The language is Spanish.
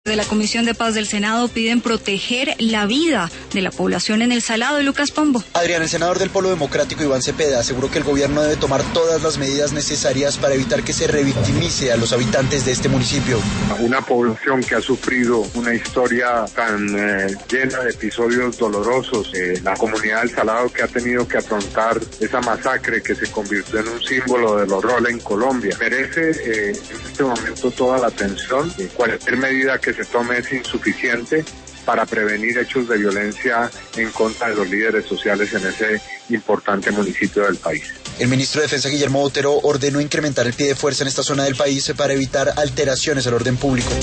De la Comisión de Paz del Senado piden proteger la vida de la población en El Salado. Lucas Pombo. Adrián, el senador del Polo Democrático Iván Cepeda aseguró que el gobierno debe tomar todas las medidas necesarias para evitar que se revictimice a los habitantes de este municipio. Una población que ha sufrido una historia tan llena de episodios dolorosos, la comunidad del Salado que ha tenido que afrontar esa masacre que se convirtió en un símbolo del horror en Colombia, merece en este momento toda la atención. Cualquier medida que se tome es insuficiente para prevenir hechos de violencia en contra de los líderes sociales en ese importante municipio del país. El ministro de Defensa Guillermo Botero ordenó incrementar el pie de fuerza en esta zona del país para evitar alteraciones al orden público.